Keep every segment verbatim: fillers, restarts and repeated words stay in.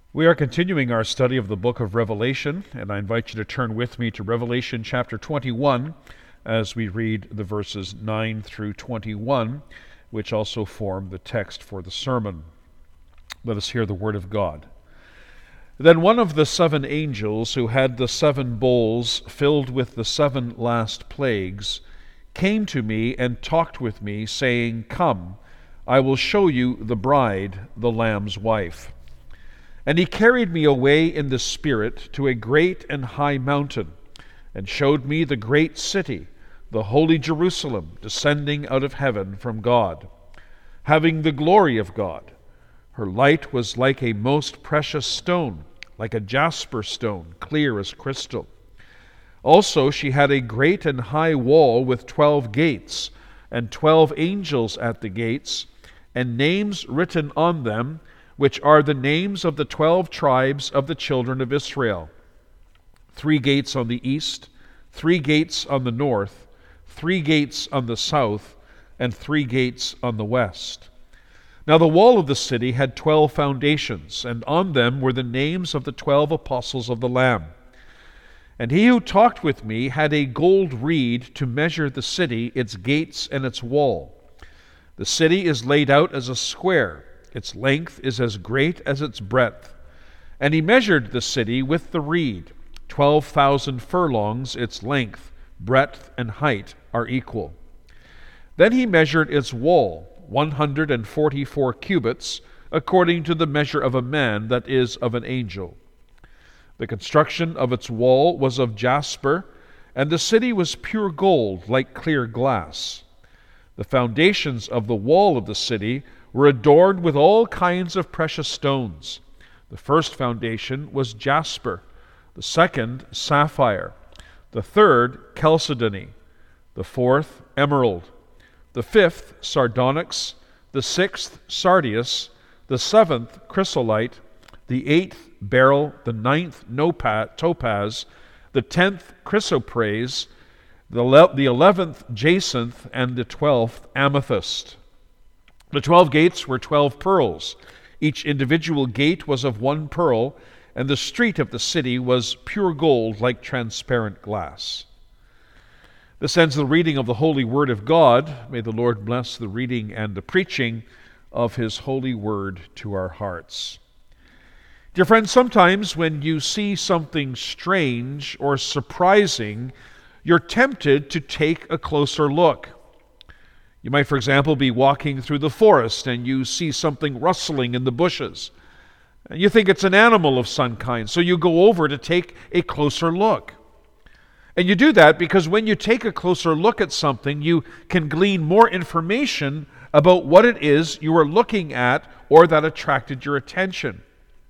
We are continuing our study of the book of Revelation, and I invite you to turn with me to Revelation chapter twenty-one as we read the verses nine through twenty-one, which also form the text for the sermon. Let us hear the word of God. Then one of the seven angels who had the seven bowls filled with the seven last plagues came to me and talked with me, saying, "Come, I will show you the bride, the Lamb's wife." And he carried me away in the Spirit to a great and high mountain, and showed me the great city, the holy Jerusalem, descending out of heaven from God, having the glory of God. Her light was like a most precious stone, like a jasper stone, clear as crystal. Also she had a great and high wall with twelve gates, and twelve angels at the gates, and names written on them, which are the names of the twelve tribes of the children of Israel. Three gates on the east, three gates on the north, three gates on the south, and three gates on the west. Now the wall of the city had twelve foundations, and on them were the names of the twelve apostles of the Lamb. And he who talked with me had a gold reed to measure the city, its gates, and its wall. The city is laid out as a square. Its length is as great as its breadth. And he measured the city with the reed. Twelve thousand furlongs its length, breadth, and height are equal. Then he measured its wall, one hundred and forty-four cubits, according to the measure of a man, that is, of an angel. The construction of its wall was of jasper, and the city was pure gold, like clear glass. The foundations of the wall of the city were adorned with all kinds of precious stones. The first foundation was jasper, the second sapphire, the third chalcedony, the fourth emerald, the fifth sardonyx, the sixth sardius, the seventh chrysolite, the eighth beryl, the ninth topaz, the tenth chrysoprase, the eleventh jacinth, and the twelfth amethyst. The twelve gates were twelve pearls. Each individual gate was of one pearl, and the street of the city was pure gold like transparent glass. This ends the reading of the holy word of God. May the Lord bless the reading and the preaching of his holy word to our hearts. Dear friends, sometimes when you see something strange or surprising, you're tempted to take a closer look. You might, for example, be walking through the forest and you see something rustling in the bushes. And you think it's an animal of some kind, so you go over to take a closer look. And you do that because when you take a closer look at something, you can glean more information about what it is you are looking at or that attracted your attention.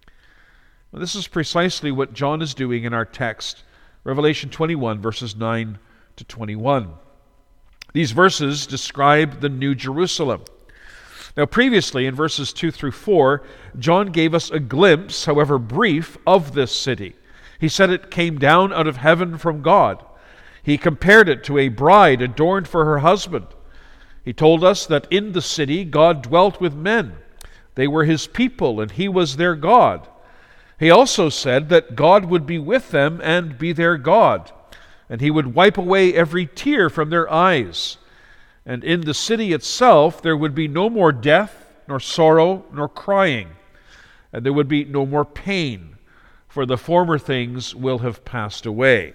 Well, this is precisely what John is doing in our text, Revelation twenty-one, verses nine to twenty-one. These verses describe the New Jerusalem. Now, previously, in verses two through four, John gave us a glimpse, however brief, of this city. He said it came down out of heaven from God. He compared it to a bride adorned for her husband. He told us that in the city God dwelt with men. They were his people, and he was their God. He also said that God would be with them and be their God, and he would wipe away every tear from their eyes. And in the city itself there would be no more death, nor sorrow, nor crying, and there would be no more pain, for the former things will have passed away.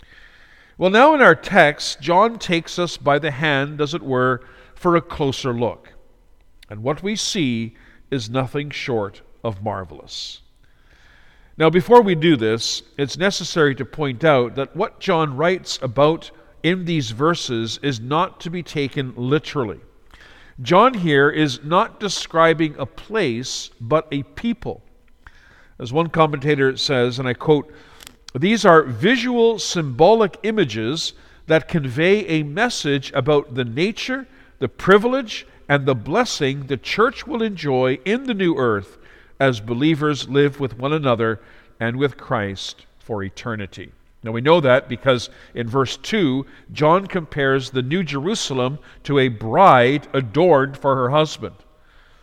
Well, now in our text, John takes us by the hand, as it were, for a closer look. And what we see is nothing short of marvelous. Now, before we do this, it's necessary to point out that what John writes about in these verses is not to be taken literally. John here is not describing a place, but a people. As one commentator says, and I quote, "These are visual, symbolic images that convey a message about the nature, the privilege, and the blessing the church will enjoy in the new earth as believers live with one another and with Christ for eternity." Now we know that because in verse two, John compares the New Jerusalem to a bride adorned for her husband.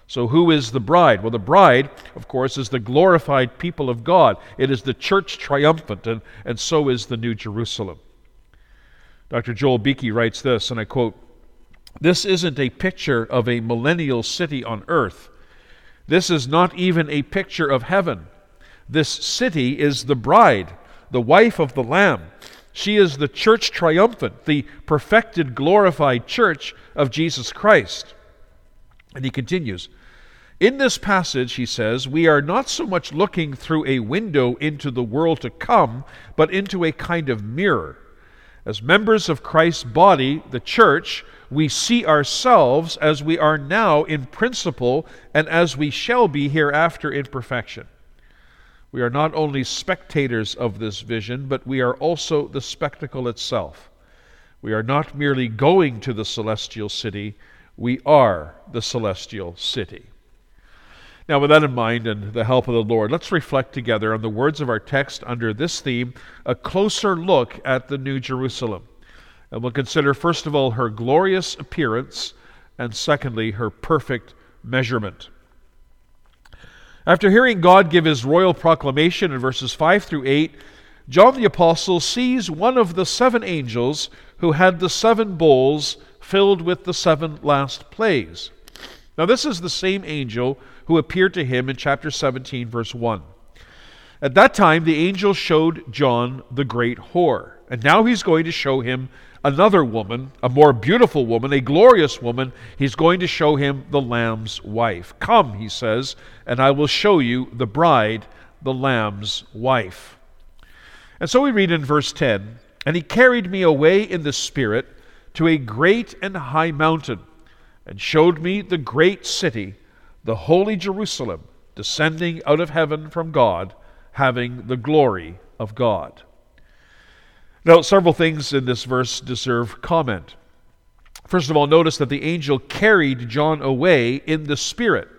So who is the bride? Well, the bride, of course, is the glorified people of God. It is the church triumphant, and, and so is the New Jerusalem. Doctor Joel Beeke writes this, and I quote, "This isn't a picture of a millennial city on earth. This is not even a picture of heaven. This city is the bride, the wife of the Lamb. She is the church triumphant, the perfected, glorified church of Jesus Christ." And he continues, "In this passage," he says, "we are not so much looking through a window into the world to come, but into a kind of mirror. As members of Christ's body, the church, we see ourselves as we are now in principle and as we shall be hereafter in perfection. We are not only spectators of this vision, but we are also the spectacle itself. We are not merely going to the celestial city, we are the celestial city." Now, with that in mind and the help of the Lord, let's reflect together on the words of our text under this theme, a closer look at the New Jerusalem. And we'll consider, first of all, her glorious appearance, and secondly, her perfect measurement. After hearing God give his royal proclamation in verses five through eight, John the Apostle sees one of the seven angels who had the seven bowls filled with the seven last plagues. Now, this is the same angel who appeared to him in chapter seventeen, verse one. At that time, the angel showed John the great whore, and now he's going to show him another woman, a more beautiful woman, a glorious woman. He's going to show him the Lamb's wife. "Come," he says, "and I will show you the bride, the Lamb's wife." And so we read in verse ten, "And he carried me away in the Spirit to a great and high mountain, and showed me the great city, the holy Jerusalem, descending out of heaven from God, having the glory of God." Now, several things in this verse deserve comment. First of all, notice that the angel carried John away in the Spirit.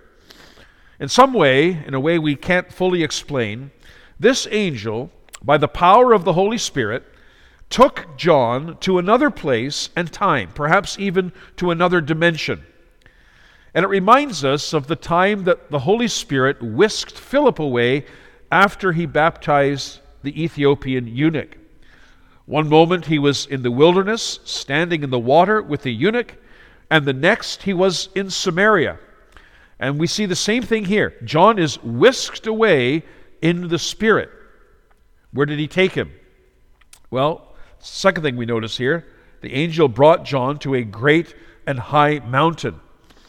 In some way, in a way we can't fully explain, this angel, by the power of the Holy Spirit, took John to another place and time, perhaps even to another dimension. And it reminds us of the time that the Holy Spirit whisked Philip away after he baptized the Ethiopian eunuch. One moment he was in the wilderness, standing in the water with the eunuch, and the next he was in Samaria. And we see the same thing here. John is whisked away in the Spirit. Where did he take him? Well, second thing we notice here, the angel brought John to a great and high mountain.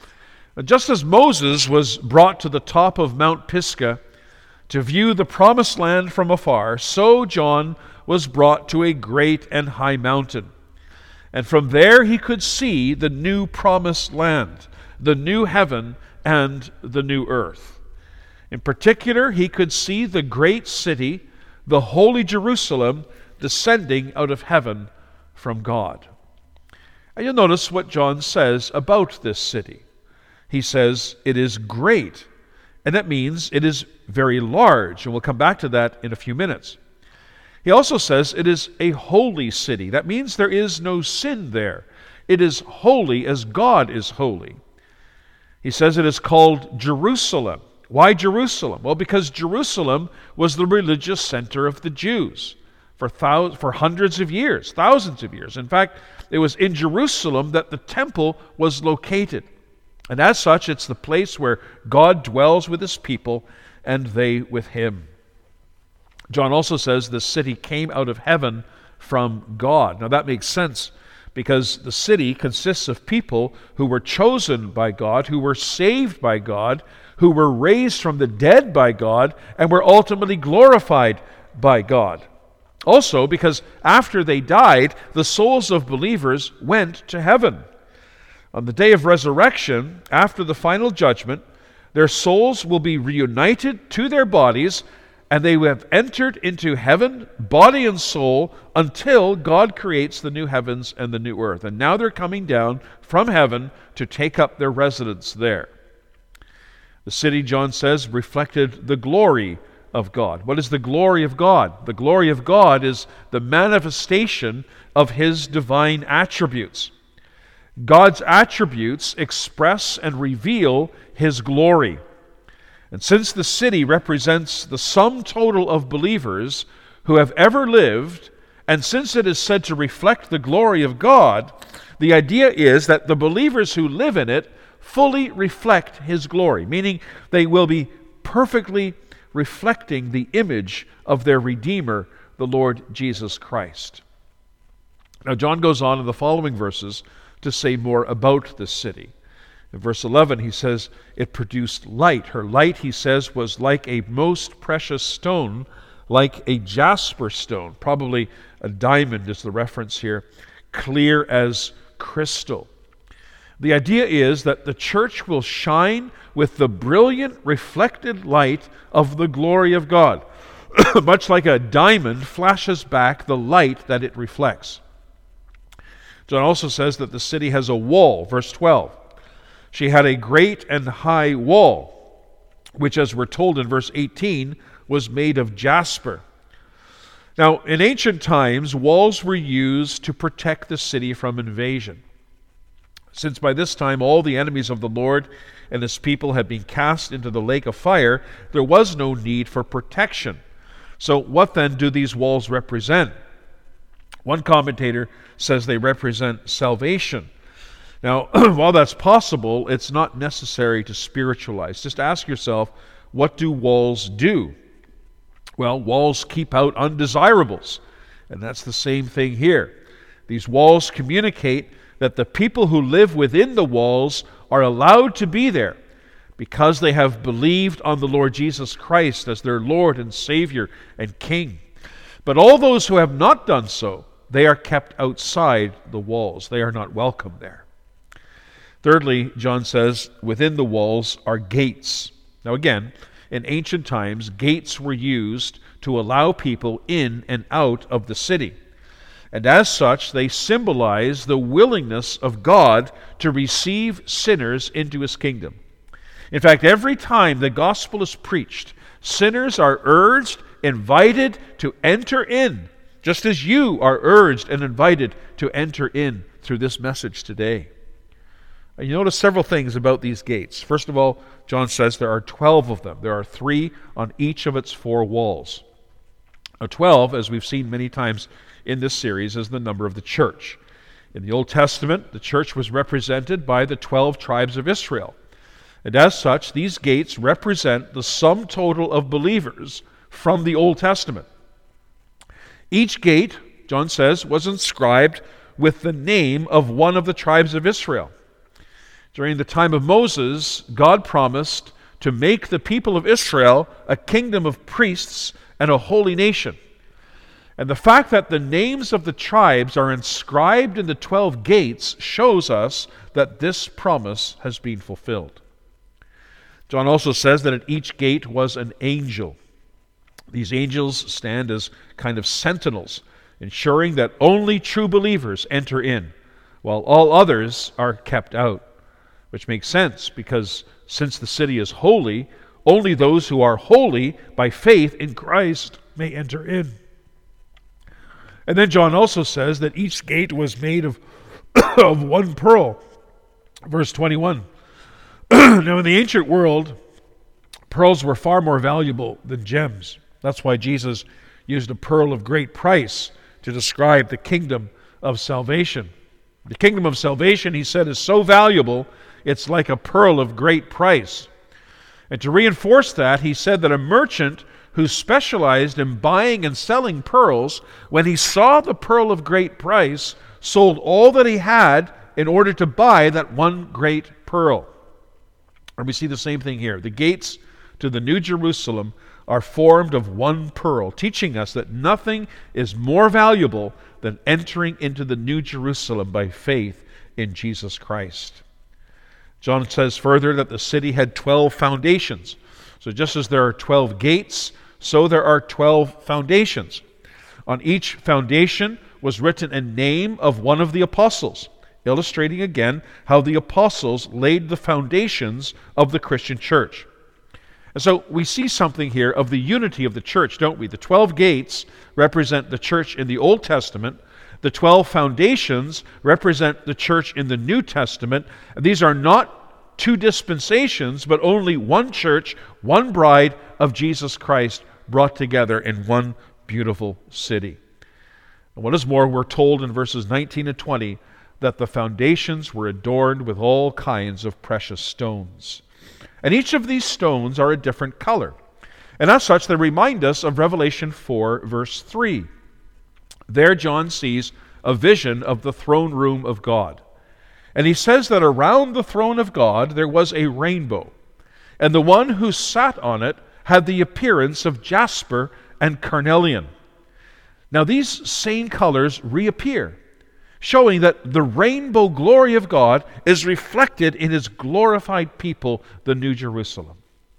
Just as Moses was brought to the top of Mount Pisgah to view the promised land from afar, so John was brought to a great and high mountain. And from there he could see the new promised land, the new heaven and the new earth. In particular, he could see the great city, the holy Jerusalem, descending out of heaven from God. And you'll notice what John says about this city. He says it is great, and that means it is very large, and we'll come back to that in a few minutes. He also says it is a holy city. That means there is no sin there. It is holy as God is holy. He says it is called Jerusalem. Why Jerusalem? Well, because Jerusalem was the religious center of the Jews for thousands, for hundreds of years, thousands of years. In fact, it was in Jerusalem that the temple was located. And as such, it's the place where God dwells with his people and they with him. John also says the city came out of heaven from God. Now that makes sense because the city consists of people who were chosen by God, who were saved by God, who were raised from the dead by God, and were ultimately glorified by God. Also, because after they died, the souls of believers went to heaven. On the day of resurrection, after the final judgment, their souls will be reunited to their bodies, and they have entered into heaven, body and soul, until God creates the new heavens and the new earth. And now they're coming down from heaven to take up their residence there. The city, John says, reflected the glory of God. What is the glory of God? The glory of God is the manifestation of his divine attributes. God's attributes express and reveal His glory. And since the city represents the sum total of believers who have ever lived, and since it is said to reflect the glory of God, the idea is that the believers who live in it fully reflect His glory, meaning they will be perfectly reflecting the image of their Redeemer, the Lord Jesus Christ. Now, John goes on in the following verses to say more about this city. In verse eleven, he says, it produced light. Her light, he says, was like a most precious stone, like a jasper stone. Probably a diamond is the reference here, clear as crystal. The idea is that the church will shine with the brilliant reflected light of the glory of God, much like a diamond flashes back the light that it reflects. John also says that the city has a wall, verse twelve. She had a great and high wall, which, as we're told in verse eighteen, was made of jasper. Now, in ancient times, walls were used to protect the city from invasion. Since by this time all the enemies of the Lord and His people had been cast into the lake of fire, there was no need for protection. So what then do these walls represent? One commentator says they represent salvation. Now, while that's possible, it's not necessary to spiritualize. Just ask yourself, what do walls do? Well, walls keep out undesirables, and that's the same thing here. These walls communicate that the people who live within the walls are allowed to be there because they have believed on the Lord Jesus Christ as their Lord and Savior and King. But all those who have not done so, they are kept outside the walls. They are not welcome there. Thirdly, John says, within the walls are gates. Now again, in ancient times, gates were used to allow people in and out of the city. And as such, they symbolize the willingness of God to receive sinners into His kingdom. In fact, every time the gospel is preached, sinners are urged, invited to enter in, just as you are urged and invited to enter in through this message today. You notice several things about these gates. First of all, John says there are twelve of them. There are three on each of its four walls. Now, twelve, as we've seen many times in this series, is the number of the church. In the Old Testament, the church was represented by the twelve tribes of Israel. And as such, these gates represent the sum total of believers from the Old Testament. Each gate, John says, was inscribed with the name of one of the tribes of Israel. During the time of Moses, God promised to make the people of Israel a kingdom of priests and a holy nation. And the fact that the names of the tribes are inscribed in the twelve gates shows us that this promise has been fulfilled. John also says that at each gate was an angel. These angels stand as kind of sentinels, ensuring that only true believers enter in, while all others are kept out. Which makes sense, because since the city is holy, only those who are holy by faith in Christ may enter in. And then John also says that each gate was made of, of one pearl. Verse twenty-one. Now in the ancient world, pearls were far more valuable than gems. That's why Jesus used a pearl of great price to describe the kingdom of salvation. The kingdom of salvation, he said, is so valuable, it's like a pearl of great price. And to reinforce that, he said that a merchant who specialized in buying and selling pearls, when he saw the pearl of great price, sold all that he had in order to buy that one great pearl. And we see the same thing here. The gates to the New Jerusalem are formed of one pearl, teaching us that nothing is more valuable than entering into the New Jerusalem by faith in Jesus Christ. John says further that the city had twelve foundations. So just as there are twelve gates, so there are twelve foundations. On each foundation was written a name of one of the apostles, illustrating again how the apostles laid the foundations of the Christian church. And so we see something here of the unity of the church, don't we? The twelve gates represent the church in the Old Testament. The twelve foundations represent the church in the New Testament. These are not two dispensations, but only one church, one bride of Jesus Christ brought together in one beautiful city. And what is more, we're told in verses nineteen and twenty that the foundations were adorned with all kinds of precious stones. And each of these stones are a different color. And as such, they remind us of Revelation four, verse three. There John sees a vision of the throne room of God. And he says that around the throne of God there was a rainbow. And the one who sat on it had the appearance of jasper and carnelian. Now these same colors reappear, showing that the rainbow glory of God is reflected in His glorified people, the New Jerusalem.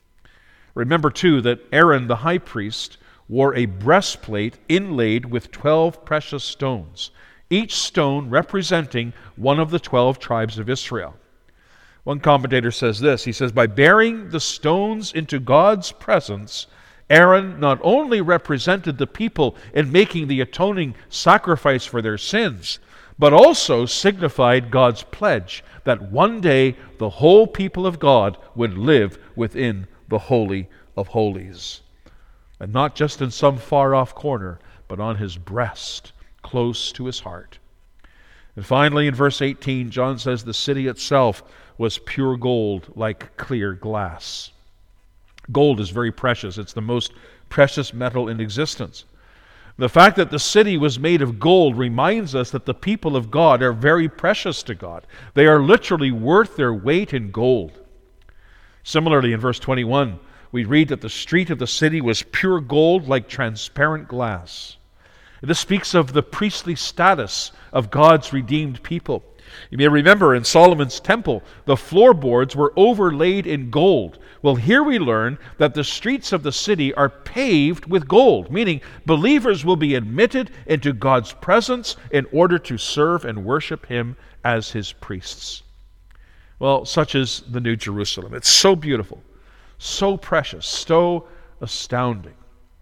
Remember, too, that Aaron the high priest wore a breastplate inlaid with twelve precious stones, each stone representing one of the twelve tribes of Israel. One commentator says this, he says, by bearing the stones into God's presence, Aaron not only represented the people in making the atoning sacrifice for their sins, but also signified God's pledge that one day the whole people of God would live within the Holy of Holies. And not just in some far-off corner, but on his breast, close to his heart. And finally, in verse eighteen, John says the city itself was pure gold, like clear glass. Gold is very precious. It's the most precious metal in existence. The fact that the city was made of gold reminds us that the people of God are very precious to God. They are literally worth their weight in gold. Similarly, in verse twenty-one, we read that the street of the city was pure gold like transparent glass. This speaks of the priestly status of God's redeemed people. You may remember in Solomon's temple, the floorboards were overlaid in gold. Well, here we learn that the streets of the city are paved with gold, meaning believers will be admitted into God's presence in order to serve and worship Him as His priests. Well, such is the New Jerusalem. It's so beautiful, so precious, so astounding.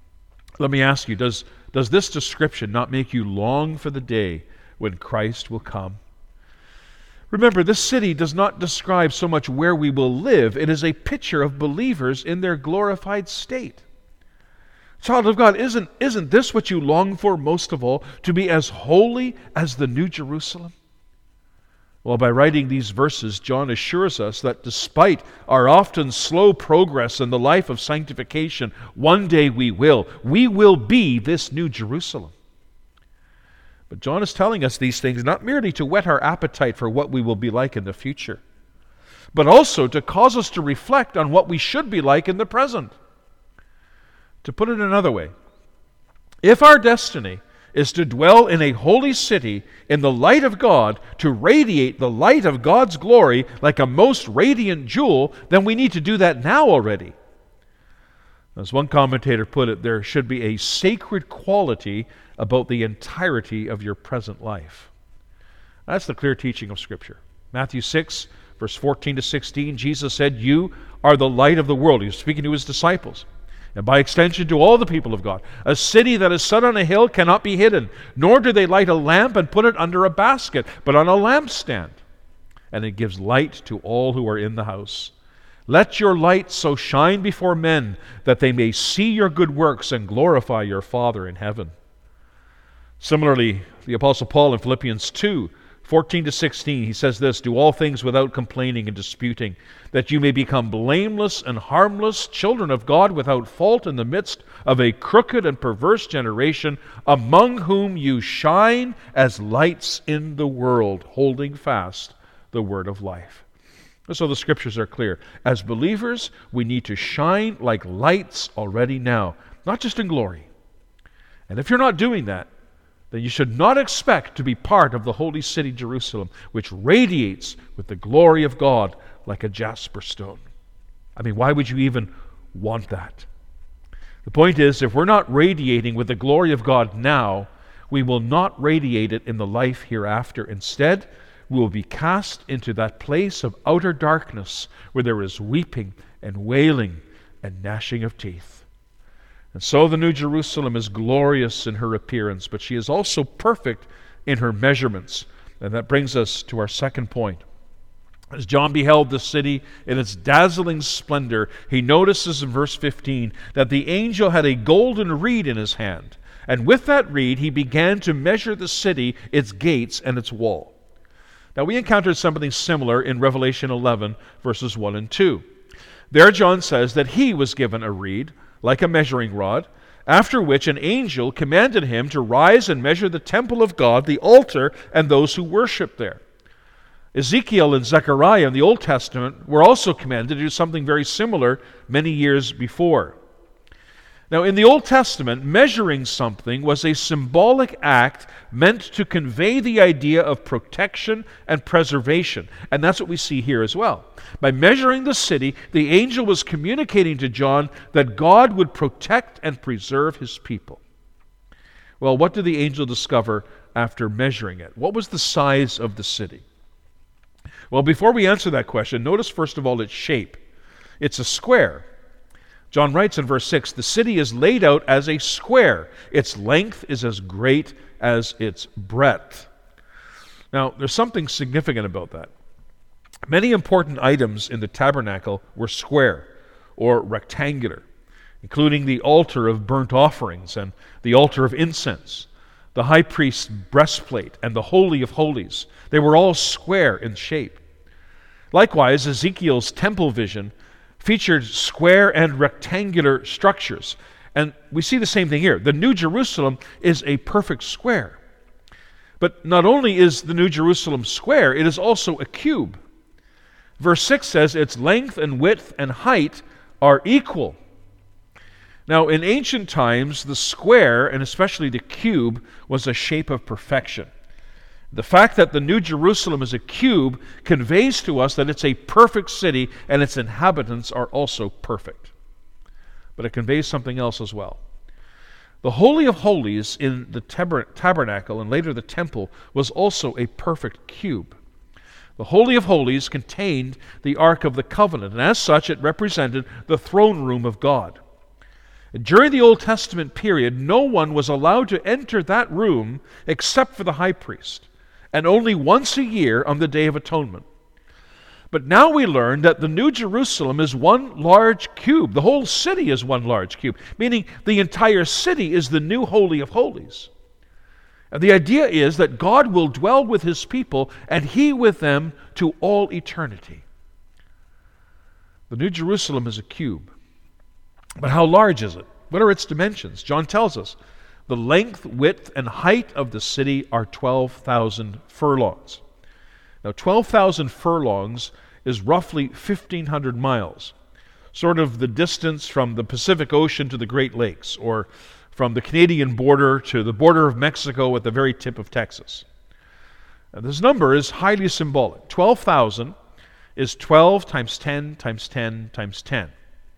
Let me ask you, does, does this description not make you long for the day when Christ will come? Remember, this city does not describe so much where we will live. It is a picture of believers in their glorified state. Child of God, isn't, isn't this what you long for most of all? To be as holy as the New Jerusalem? Well, by writing these verses, John assures us that despite our often slow progress in the life of sanctification, one day we will. We will be this New Jerusalem. But John is telling us these things not merely to whet our appetite for what we will be like in the future, but also to cause us to reflect on what we should be like in the present. To put it another way, if our destiny is to dwell in a holy city in the light of God, to radiate the light of God's glory like a most radiant jewel, then we need to do that now already. As one commentator put it, there should be a sacred quality about the entirety of your present life. That's the clear teaching of Scripture. Matthew six, verse fourteen to sixteen, Jesus said, "You are the light of the world." He was speaking to his disciples, and by extension to all the people of God. "A city that is set on a hill cannot be hidden, nor do they light a lamp and put it under a basket, but on a lampstand, and it gives light to all who are in the house. Let your light so shine before men that they may see your good works and glorify your Father in heaven." Similarly, the Apostle Paul in Philippians two, fourteen to sixteen, he says this, "Do all things without complaining and disputing, that you may become blameless and harmless, children of God without fault in the midst of a crooked and perverse generation, among whom you shine as lights in the world, holding fast the word of life." So the Scriptures are clear. As believers, we need to shine like lights already now, not just in glory. And if you're not doing that, then you should not expect to be part of the holy city Jerusalem, which radiates with the glory of God like a jasper stone. I mean, why would you even want that? The point is, if we're not radiating with the glory of God now, we will not radiate it in the life hereafter. Instead, we will be cast into that place of outer darkness where there is weeping and wailing and gnashing of teeth. And so the New Jerusalem is glorious in her appearance, but she is also perfect in her measurements. And that brings us to our second point. As John beheld the city in its dazzling splendor, he notices in verse fifteen that the angel had a golden reed in his hand, and with that reed he began to measure the city, its gates, and its wall. Now we encountered something similar in Revelation eleven, verses one and two. There John says that he was given a reed, like a measuring rod, after which an angel commanded him to rise and measure the temple of God, the altar, and those who worship there. Ezekiel and Zechariah in the Old Testament were also commanded to do something very similar many years before. Now, in the Old Testament, measuring something was a symbolic act meant to convey the idea of protection and preservation. And that's what we see here as well. By measuring the city, the angel was communicating to John that God would protect and preserve his people. Well, what did the angel discover after measuring it? What was the size of the city? Well, before we answer that question, notice first of all its shape. It's a square. John writes in verse six, the city is laid out as a square. Its length is as great as its breadth. Now, there's something significant about that. Many important items in the tabernacle were square or rectangular, including the altar of burnt offerings and the altar of incense, the high priest's breastplate, and the Holy of Holies. They were all square in shape. Likewise, Ezekiel's temple vision featured square and rectangular structures. And we see the same thing here. The New Jerusalem is a perfect square. But not only is the New Jerusalem square, it is also a cube. Verse six says its length and width and height are equal. Now, in ancient times, the square, and especially the cube, was a shape of perfection. The fact that the New Jerusalem is a cube conveys to us that it's a perfect city and its inhabitants are also perfect. But it conveys something else as well. The Holy of Holies in the tabernacle and later the temple was also a perfect cube. The Holy of Holies contained the Ark of the Covenant, and as such it represented the throne room of God. During the Old Testament period, no one was allowed to enter that room except for the high priest, and only once a year on the Day of Atonement. But now we learn that the New Jerusalem is one large cube. The whole city is one large cube, meaning the entire city is the new Holy of Holies. And the idea is that God will dwell with his people and he with them to all eternity. The New Jerusalem is a cube. But how large is it? What are its dimensions? John tells us the length, width, and height of the city are twelve thousand furlongs. Now, twelve thousand furlongs is roughly fifteen hundred miles, sort of the distance from the Pacific Ocean to the Great Lakes, or from the Canadian border to the border of Mexico at the very tip of Texas. Now, this number is highly symbolic. twelve thousand is twelve times ten times ten times ten.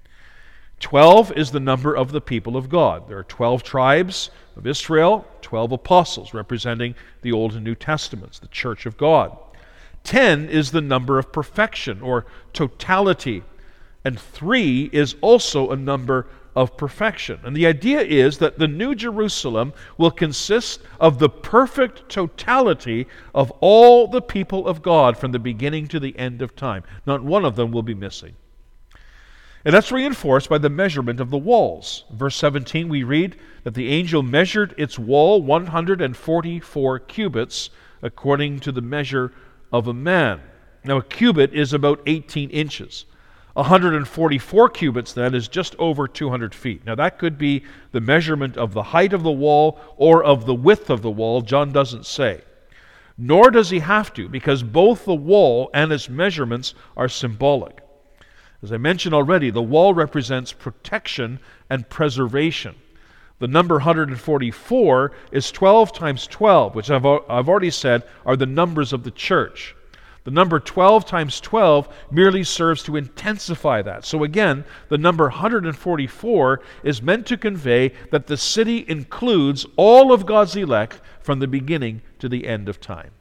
twelve is the number of the people of God. There are twelve tribes of Israel, twelve apostles representing the Old and New Testaments, the Church of God. ten is the number of perfection or totality, and three is also a number of perfection. And the idea is that the New Jerusalem will consist of the perfect totality of all the people of God from the beginning to the end of time. Not one of them will be missing. And that's reinforced by the measurement of the walls. Verse seventeen, we read that the angel measured its wall one hundred forty-four cubits according to the measure of a man. Now, a cubit is about eighteen inches. one hundred forty-four cubits, then, is just over two hundred feet. Now, that could be the measurement of the height of the wall or of the width of the wall. John doesn't say. Nor does he have to, because both the wall and its measurements are symbolic. As I mentioned already, the wall represents protection and preservation. The number one hundred forty-four is twelve times twelve, which I've, I've already said are the numbers of the church. The number twelve times twelve merely serves to intensify that. So again, the number one hundred forty-four is meant to convey that the city includes all of God's elect from the beginning to the end of time.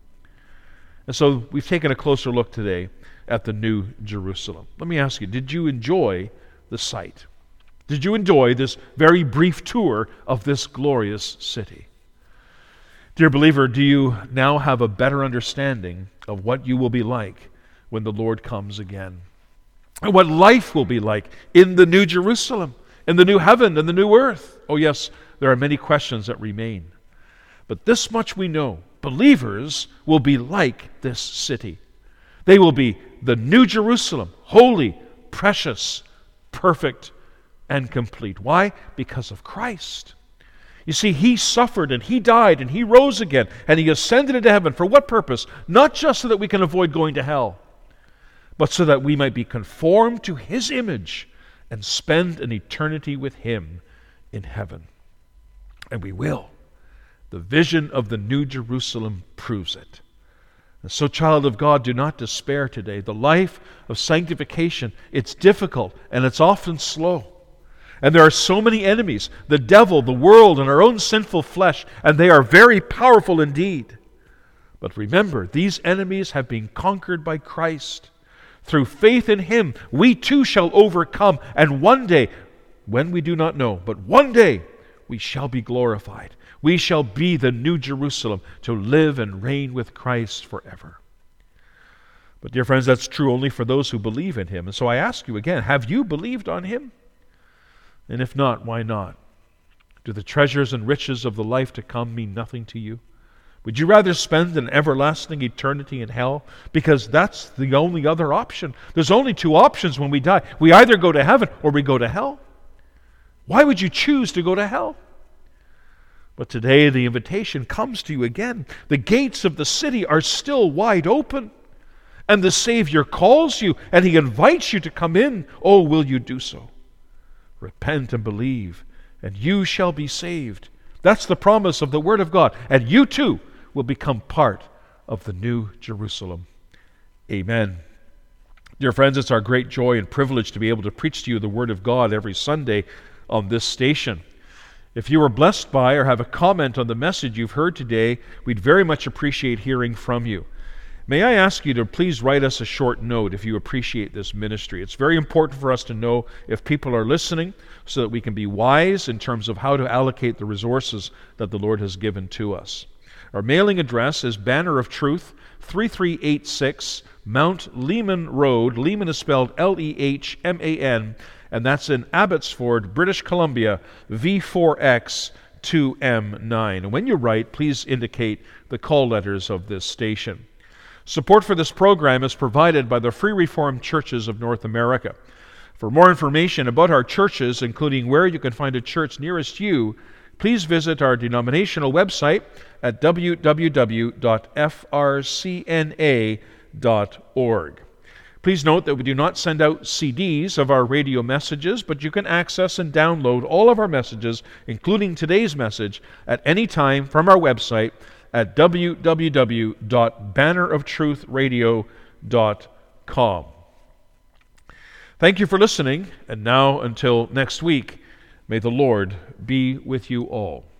And so we've taken a closer look today at the New Jerusalem. Let me ask you, did you enjoy the sight? Did you enjoy this very brief tour of this glorious city? Dear believer, do you now have a better understanding of what you will be like when the Lord comes again? And what life will be like in the New Jerusalem, in the new heaven and the new earth? Oh yes, there are many questions that remain. But this much we know: believers will be like this city. They will be the New Jerusalem, holy, precious, perfect, and complete. Why? Because of Christ. You see, He suffered and He died and He rose again and He ascended into heaven. For what purpose? Not just so that we can avoid going to hell, but so that we might be conformed to His image and spend an eternity with Him in heaven. And we will. The vision of the New Jerusalem proves it. And so, child of God, do not despair today. The life of sanctification, it's difficult and it's often slow. And there are so many enemies: the devil, the world, and our own sinful flesh, and they are very powerful indeed. But remember, these enemies have been conquered by Christ. Through faith in Him, we too shall overcome, and one day, when we do not know, but one day, we shall be glorified. We shall be the New Jerusalem, to live and reign with Christ forever. But dear friends, that's true only for those who believe in Him. And so I ask you again, have you believed on Him? And if not, why not? Do the treasures and riches of the life to come mean nothing to you? Would you rather spend an everlasting eternity in hell? Because that's the only other option. There's only two options when we die. We either go to heaven or we go to hell. Why would you choose to go to hell? But today the invitation comes to you again. The gates of the city are still wide open. And the Savior calls you and He invites you to come in. Oh, will you do so? Repent and believe, and you shall be saved. That's the promise of the Word of God. And you too will become part of the New Jerusalem. Amen. Dear friends, it's our great joy and privilege to be able to preach to you the Word of God every Sunday on this station. If you were blessed by or have a comment on the message you've heard today, we'd very much appreciate hearing from you. May I ask you to please write us a short note if you appreciate this ministry. It's very important for us to know if people are listening so that we can be wise in terms of how to allocate the resources that the Lord has given to us. Our mailing address is Banner of Truth, three three eight six Mount Lehman Road. Lehman is spelled L E H M A N, and that's in Abbotsford, British Columbia, V four X two M nine. And when you write, please indicate the call letters of this station. Support for this program is provided by the Free Reformed Churches of North America. For more information about our churches, including where you can find a church nearest you, please visit our denominational website at w w w dot f r c n a dot org. Please note that we do not send out C Ds of our radio messages, but you can access and download all of our messages, including today's message, at any time from our website at w w w dot banner of truth radio dot com. Thank you for listening, and now until next week, may the Lord be with you all.